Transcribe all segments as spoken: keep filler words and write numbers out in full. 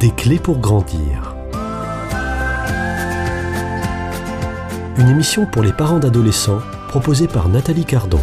Des clés pour grandir. Une émission pour les parents d'adolescents proposée par Nathalie Cardon.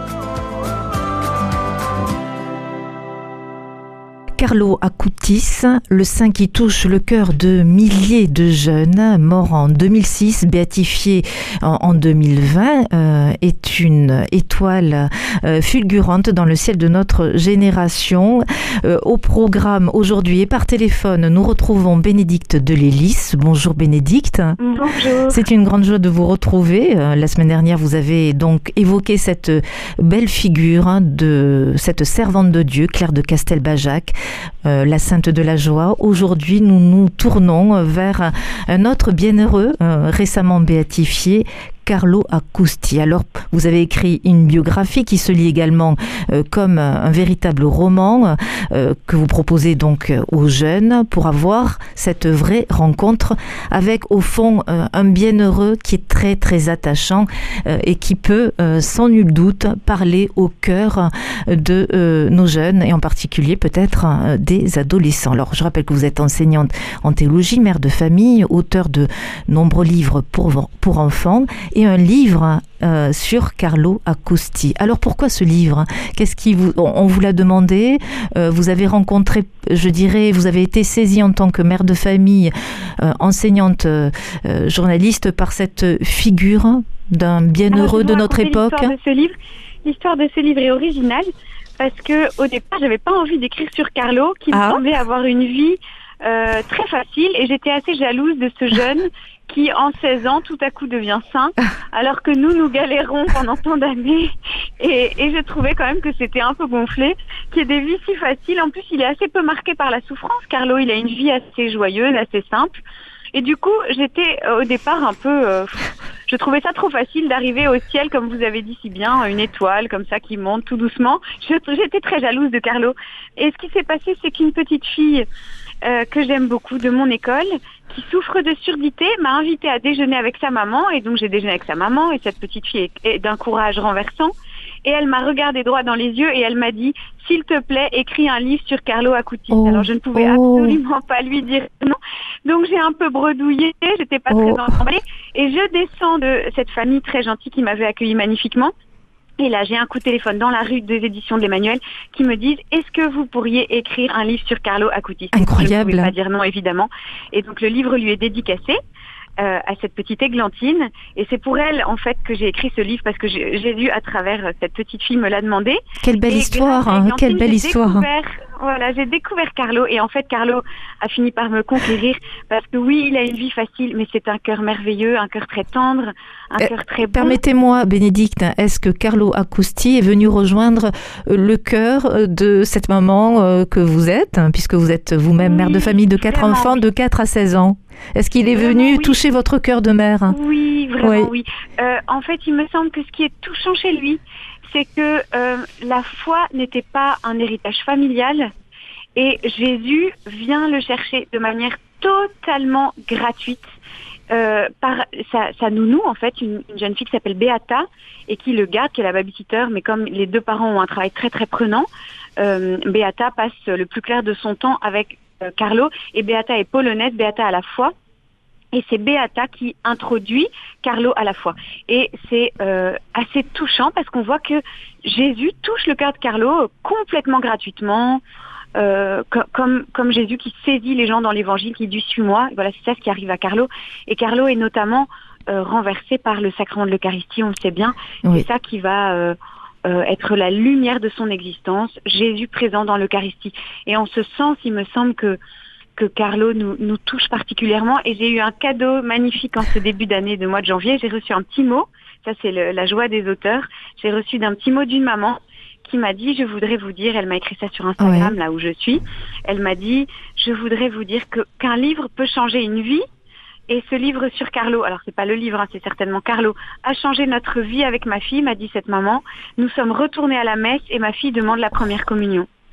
Carlo Acutis, le saint qui touche le cœur de milliers de jeunes, mort en deux mille six, béatifié en, en deux mille vingt, euh, est une étoile euh, fulgurante dans le ciel de notre génération. Euh, au programme aujourd'hui et par téléphone, nous retrouvons Bénédicte Delélis. Bonjour Bénédicte. Bonjour. C'est une grande joie de vous retrouver. Euh, la semaine dernière, vous avez donc évoqué cette belle figure hein, de cette servante de Dieu, Claire de Castelbajac, Euh, la sainte de la joie. Aujourd'hui, nous nous tournons vers un autre bienheureux euh, récemment béatifié, Carlo Acutis. Alors, vous avez écrit une biographie qui se lit également euh, comme un, un véritable roman euh, que vous proposez donc aux jeunes pour avoir cette vraie rencontre avec, au fond, euh, un bienheureux qui est très, très attachant euh, et qui peut, euh, sans nul doute, parler au cœur de euh, nos jeunes et en particulier peut-être euh, des adolescents. Alors, je rappelle que vous êtes enseignante en théologie, mère de famille, auteur de nombreux livres pour, pour enfants et un livre euh, sur Carlo Acutis. Alors pourquoi ce livre ? Qu'est-ce qui vous, on, on vous l'a demandé, euh, vous avez rencontré, je dirais, vous avez été saisie en tant que mère de famille, euh, enseignante, euh, journaliste par cette figure d'un bienheureux de notre époque. L'histoire de ce livre, l'histoire de ce livre est originale parce que au départ, j'avais pas envie d'écrire sur Carlo, qui ah. me semblait avoir une vie euh, très facile, et j'étais assez jalouse de ce jeune qui, en seize ans, tout à coup devient saint, alors que nous, nous galérons pendant tant d'années. Et, et je trouvais quand même que c'était un peu gonflé, qu'il y ait des vies si faciles. En plus, il est assez peu marqué par la souffrance. Carlo, il a une vie assez joyeuse, assez simple. Et du coup, j'étais euh, au départ un peu... Euh, je trouvais ça trop facile d'arriver au ciel, comme vous avez dit si bien, une étoile comme ça qui monte tout doucement. Je, j'étais très jalouse de Carlo. Et ce qui s'est passé, c'est qu'une petite fille euh, que j'aime beaucoup de mon école, qui souffre de surdité, m'a invitée à déjeuner avec sa maman. Et donc j'ai déjeuné avec sa maman, et cette petite fille est, est d'un courage renversant. Et elle m'a regardé droit dans les yeux et elle m'a dit « S'il te plaît, écris un livre sur Carlo Acutis. Oh, » Alors je ne pouvais oh. absolument pas lui dire non. Donc j'ai un peu bredouillé, j'étais pas oh. très emballée. Et je descends de cette famille très gentille qui m'avait accueillie magnifiquement. Et là, j'ai un coup de téléphone dans la rue des éditions de l'Emmanuel qui me disent « Est-ce que vous pourriez écrire un livre sur Carlo Acutis ?» Incroyable. Je ne pouvais pas dire non, évidemment. Et donc le livre lui est dédicacé. Euh, à cette petite Églantine, et c'est pour elle en fait que j'ai écrit ce livre, parce que j'ai, j'ai lu à travers, cette petite fille me l'a demandé. Quelle belle et histoire, hein, quelle belle histoire. Voilà, j'ai découvert Carlo, et en fait Carlo a fini par me conquérir, parce que oui, il a une vie facile, mais c'est un cœur merveilleux, un cœur très tendre, un euh, cœur très bon. Permettez-moi, Bénédicte, est-ce que Carlo Acutis est venu rejoindre le cœur de cette maman que vous êtes, puisque vous êtes vous-même oui, mère de famille de quatre enfants, oui. de quatre à seize ans? Est-ce qu'il est vraiment, venu oui. toucher votre cœur de mère? Oui, vraiment oui. oui. Euh, en fait, il me semble que ce qui est touchant chez lui, c'est que euh, la foi n'était pas un héritage familial, et Jésus vient le chercher de manière totalement gratuite euh, par sa, sa nounou, en fait, une, une jeune fille qui s'appelle Beata et qui le garde, qui est la babysitter, mais comme les deux parents ont un travail très très prenant, euh, Beata passe le plus clair de son temps avec euh, Carlo, et Beata est polonaise, Beata a la foi. Et c'est Beata qui introduit Carlo à la foi. Et c'est euh, assez touchant parce qu'on voit que Jésus touche le cœur de Carlo complètement gratuitement, euh, co- comme, comme Jésus qui saisit les gens dans l'évangile, qui dit « suis-moi ». Voilà, c'est ça ce qui arrive à Carlo. Et Carlo est notamment euh, renversé par le sacrement de l'Eucharistie, on le sait bien. Oui. C'est ça qui va... Euh, Euh, être la lumière de son existence, Jésus présent dans l'Eucharistie. Et en ce sens, il me semble que que Carlo nous, nous touche particulièrement. Et j'ai eu un cadeau magnifique en ce début d'année de mois de janvier. J'ai reçu un petit mot, ça c'est le, la joie des auteurs. J'ai reçu d'un petit mot d'une maman qui m'a dit, je voudrais vous dire, elle m'a écrit ça sur Instagram, ouais. là où je suis, elle m'a dit, je voudrais vous dire que qu'un livre peut changer une vie. Et ce livre sur Carlo, alors c'est pas le livre, hein, c'est certainement Carlo, a changé notre vie avec ma fille, m'a dit cette maman. Nous sommes retournés à la messe et ma fille demande la première communion.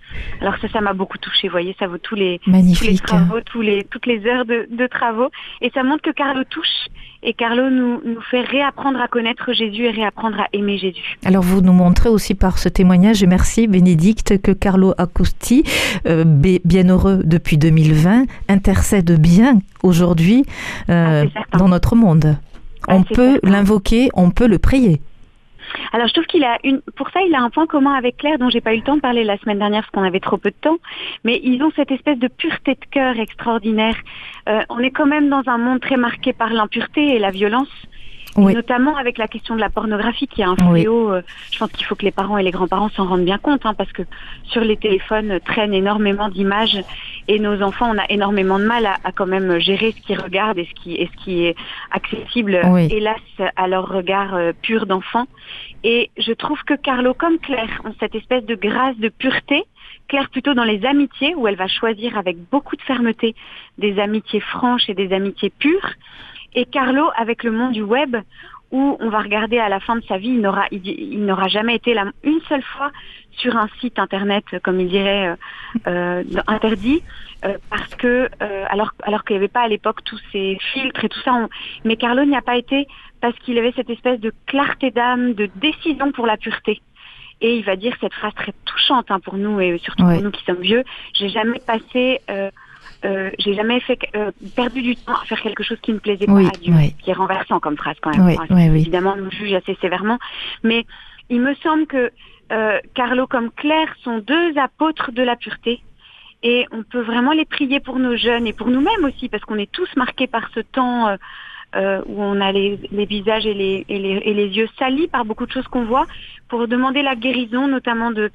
Alors ça, ça m'a beaucoup touchée. Vous voyez, ça vaut tous les, Magnifique. tous les travaux, tous les, toutes les heures de, de travaux. Et ça montre que Carlo touche. Et Carlo nous, nous fait réapprendre à connaître Jésus et réapprendre à aimer Jésus. Alors vous nous montrez aussi par ce témoignage, et merci Bénédicte, que Carlo Accosti, euh, bienheureux depuis deux mille vingt, intercède bien aujourd'hui euh, ah, dans notre monde. On ah, peut certain. l'invoquer, on peut le prier. Alors je trouve qu'il a une, pour ça il a un point commun avec Claire dont j'ai pas eu le temps de parler la semaine dernière parce qu'on avait trop peu de temps, mais ils ont cette espèce de pureté de cœur extraordinaire. Euh, on est quand même dans un monde très marqué par l'impureté et la violence. Oui. Notamment avec la question de la pornographie qui est un fléau. Oui. Euh, je pense qu'il faut que les parents et les grands-parents s'en rendent bien compte, hein, parce que sur les téléphones euh, traînent énormément d'images et nos enfants, on a énormément de mal à, à quand même gérer ce qu'ils regardent et ce qui, et ce qui est accessible, oui. hélas, à leur regard euh, pur d'enfant. Et je trouve que Carlo, comme Claire, ont cette espèce de grâce de pureté. Claire plutôt dans les amitiés, où elle va choisir avec beaucoup de fermeté des amitiés franches et des amitiés pures. Et Carlo avec le monde du web, où on va regarder à la fin de sa vie, il n'aura, il, il n'aura jamais été là une seule fois sur un site internet, comme il dirait, euh, euh, interdit, euh, parce que euh, alors alors qu'il n'y avait pas à l'époque tous ces filtres et tout ça, on, mais Carlo n'y a pas été parce qu'il avait cette espèce de clarté d'âme, de décision pour la pureté. Et il va dire cette phrase très touchante hein, pour nous et surtout ouais. pour nous qui sommes vieux. J'ai jamais passé euh, Euh, j'ai jamais fait euh, perdu du temps à faire quelque chose qui ne plaisait oui, pas à Dieu, oui. qui est renversant comme phrase quand même. Oui, enfin, oui, oui. Évidemment, nous juge assez sévèrement, mais il me semble que euh, Carlo comme Claire sont deux apôtres de la pureté, et on peut vraiment les prier pour nos jeunes et pour nous-mêmes aussi, parce qu'on est tous marqués par ce temps euh, euh, où on a les, les visages et les, et, les, et les yeux salis par beaucoup de choses qu'on voit, pour demander la guérison, notamment de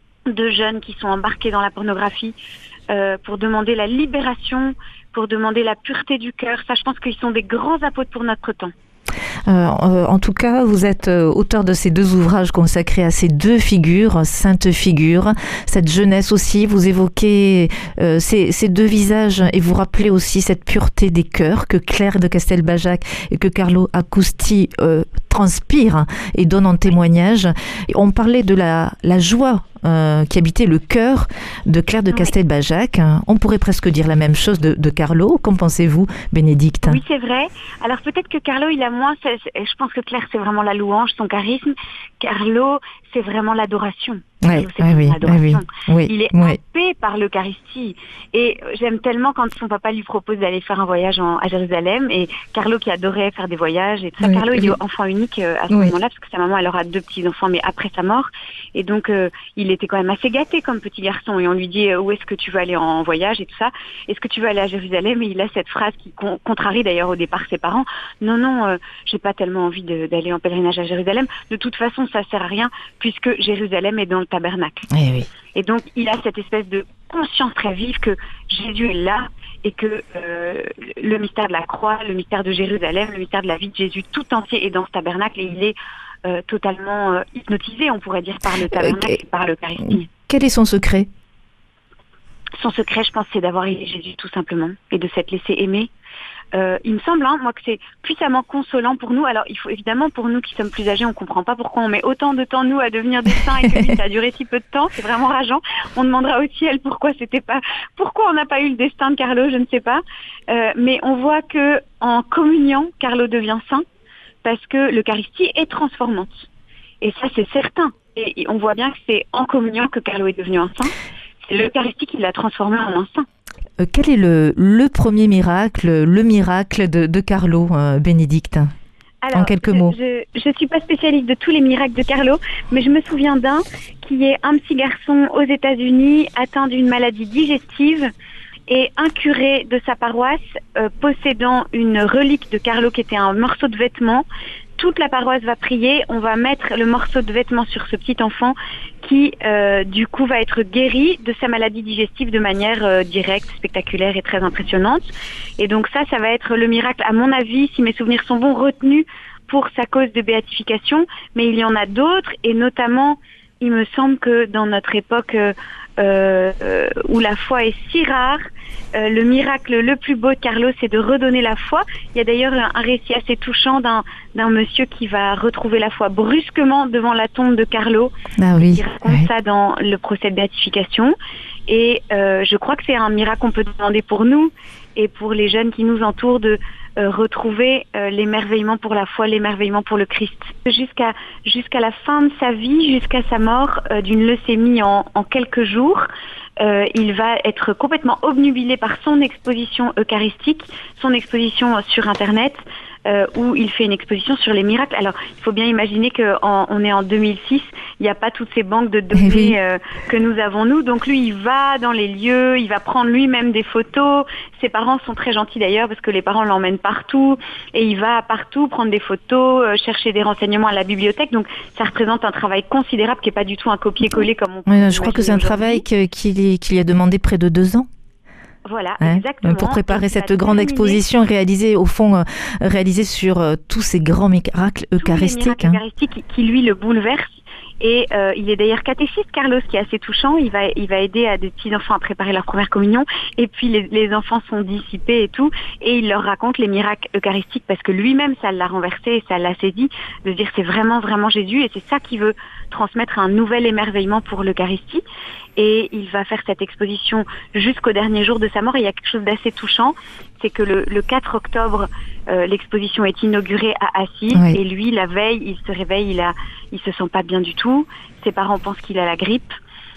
de jeunes qui sont embarqués dans la pornographie. Euh, pour demander la libération, pour demander la pureté du cœur. Ça, je pense qu'ils sont des grands apôtres pour notre temps. Euh, euh, en tout cas, vous êtes euh, auteur de ces deux ouvrages consacrés à ces deux figures, saintes figures, cette jeunesse aussi. Vous évoquez euh, ces, ces deux visages et vous rappelez aussi cette pureté des cœurs que Claire de Castelbajac et que Carlo Accosti euh, transpirent et donnent en témoignage. Et on parlait de la, la joie Euh, qui habitait le cœur de Claire de Castelbajac. On pourrait presque dire la même chose de, de Carlo. Qu'en pensez-vous, Bénédicte ? Oui, c'est vrai. Alors peut-être que Carlo, il a moins... C'est, c'est, je pense que Claire, c'est vraiment la louange, son charisme. Carlo, c'est vraiment l'adoration. Oui, c'est oui, oui, l'adoration. oui, oui, il est oui. happé par l'Eucharistie. Et j'aime tellement quand son papa lui propose d'aller faire un voyage en, à Jérusalem, et Carlo qui adorait faire des voyages et tout ça. Oui, Carlo, oui. il est enfant unique euh, à ce oui. moment-là, parce que sa maman, elle aura deux petits-enfants, mais après sa mort. Et donc, euh, il était quand même assez gâté comme petit garçon. Et on lui dit, euh, où est-ce que tu veux aller en voyage et tout ça ? Est-ce que tu veux aller à Jérusalem ? Et il a cette phrase qui con- contrarie d'ailleurs au départ ses parents. Non, non, euh, j'ai pas tellement envie de, d'aller en pèlerinage à Jérusalem. De toute façon, ça sert à rien, puisque Jérusalem est dans le tabernacle. Eh oui. Et donc, il a cette espèce de conscience très vive que Jésus est là et que euh, le mystère de la croix, le mystère de Jérusalem, le mystère de la vie de Jésus tout entier est dans ce tabernacle, et il est euh, totalement euh, hypnotisé, on pourrait dire, par le tabernacle et par l'Eucharistie. Quel est son secret ? Son secret, je pense, c'est d'avoir aimé Jésus tout simplement et de s'être laissé aimer. Euh, il me semble, hein, moi, que c'est puissamment consolant pour nous. Alors, il faut évidemment, pour nous qui sommes plus âgés, on comprend pas pourquoi on met autant de temps, nous, à devenir des saints et que lui, ça a duré si peu de temps. C'est vraiment rageant. On demandera au ciel pourquoi c'était pas, pourquoi on n'a pas eu le destin de Carlo, je ne sais pas. Euh, mais on voit que en communiant, Carlo devient saint parce que l'Eucharistie est transformante. Et ça, c'est certain. Et on voit bien que c'est en communiant que Carlo est devenu un saint. C'est l'Eucharistie qui l'a transformé en un saint. Quel est le, le premier miracle, le miracle de, de Carlo, euh, Bénédicte ? Alors, en quelques je, mots. Je ne suis pas spécialiste de tous les miracles de Carlo, mais je me souviens d'un qui est un petit garçon aux États-Unis atteint d'une maladie digestive, et un curé de sa paroisse euh, possédant une relique de Carlo qui était un morceau de vêtement. Toute la paroisse va prier, on va mettre le morceau de vêtement sur ce petit enfant qui, euh, du coup, va être guéri de sa maladie digestive de manière euh, directe, spectaculaire et très impressionnante. Et donc ça, ça va être le miracle, à mon avis, si mes souvenirs sont bons, retenu pour sa cause de béatification. Mais il y en a d'autres, et notamment, il me semble que dans notre époque, euh, euh, euh, où la foi est si rare. Euh, le miracle le plus beau de Carlo, c'est de redonner la foi. Il y a d'ailleurs un, un récit assez touchant d'un, d'un monsieur qui va retrouver la foi brusquement devant la tombe de Carlo. Ah oui. Il raconte oui. ça dans le procès de béatification. Et euh, je crois que c'est un miracle qu'on peut demander pour nous et pour les jeunes qui nous entourent de euh, retrouver euh, l'émerveillement pour la foi, l'émerveillement pour le Christ. Jusqu'à jusqu'à la fin de sa vie, jusqu'à sa mort euh, d'une leucémie en, en quelques jours, euh, il va être complètement obnubilé par son exposition eucharistique, son exposition sur Internet, euh, où il fait une exposition sur les miracles. Alors, il faut bien imaginer qu'on est en deux mille six, il n'y a pas toutes ces banques de données oui. euh, que nous avons nous. Donc lui, il va dans les lieux, il va prendre lui-même des photos. Ses parents sont très gentils d'ailleurs parce que les parents l'emmènent partout et il va partout prendre des photos, euh, chercher des renseignements à la bibliothèque. Donc ça représente un travail considérable qui n'est pas du tout un copier-coller comme on peut oui, je crois que c'est un travail que, qu'il, qu'il a demandé près de deux ans. Voilà, hein, exactement. Pour préparer cette grande terminé. exposition réalisée, au fond, euh, réalisée sur euh, tous ces grands miracles tous eucharistiques. Les miracles hein. eucharistiques qui, qui, lui, le bouleversent. Et euh, il est d'ailleurs catéchiste, Carlos, qui est assez touchant. Il va, il va aider à des petits-enfants à préparer leur première communion. Et puis, les, les enfants sont dissipés et tout. Et il leur raconte les miracles eucharistiques parce que lui-même, ça l'a renversé et ça l'a saisi. De se dire, c'est vraiment, vraiment Jésus. Et c'est ça qu'il veut transmettre un nouvel émerveillement pour l'Eucharistie. Et il va faire cette exposition jusqu'au dernier jour de sa mort. Et il y a quelque chose d'assez touchant. C'est que le, le quatre octobre, euh, l'exposition est inaugurée à Assise. Oui. Et lui, la veille, il se réveille, il a, il se sent pas bien du tout. Ses parents pensent qu'il a la grippe.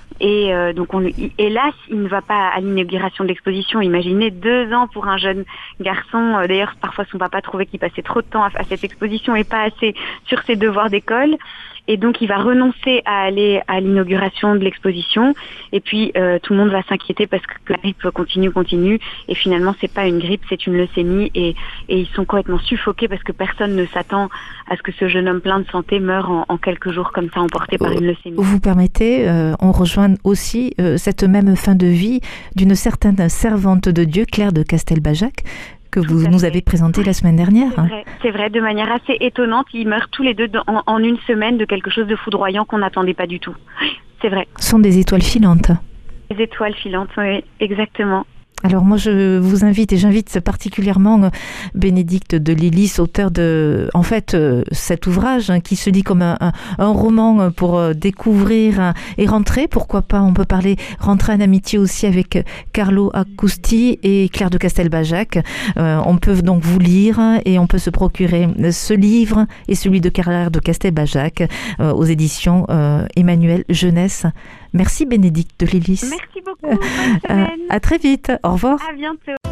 Et euh, donc, on, hélas, il ne va pas à l'inauguration de l'exposition. Imaginez deux ans pour un jeune garçon. Euh, d'ailleurs, parfois, son papa trouvait qu'il passait trop de temps à, à cette exposition et pas assez sur ses devoirs d'école. Et donc, il va renoncer à aller à l'inauguration de l'exposition. Et puis, euh, tout le monde va s'inquiéter parce que la grippe continue, continue. Et finalement, c'est pas une grippe, c'est une leucémie. Et, et ils sont complètement suffoqués parce que personne ne s'attend à ce que ce jeune homme plein de santé meure en, en quelques jours comme ça, emporté par une leucémie. Vous permettez, euh, on rejoint aussi euh, cette même fin de vie d'une certaine servante de Dieu, Claire de Castelbajac, que vous nous avez présenté la semaine dernière. C'est vrai, c'est vrai, de manière assez étonnante. Ils meurent tous les deux en, en une semaine de quelque chose de foudroyant qu'on n'attendait pas du tout. C'est vrai. Ce sont des étoiles filantes. Des étoiles filantes, oui, exactement. Alors moi je vous invite et j'invite particulièrement Bénédicte de Lilis, auteur de en fait euh, cet ouvrage hein, qui se lit comme un, un, un roman pour euh, découvrir hein, et rentrer, pourquoi pas, on peut parler rentrer en amitié aussi avec Carlo Accusti et Claire de Castelbajac. Euh, on peut donc vous lire et on peut se procurer ce livre et celui de Claire de Castelbajac euh, aux éditions euh, Emmanuel Jeunesse. Merci Bénédicte de Lilis. Merci beaucoup. Bonne semaine. À, à très vite. Au revoir. À bientôt.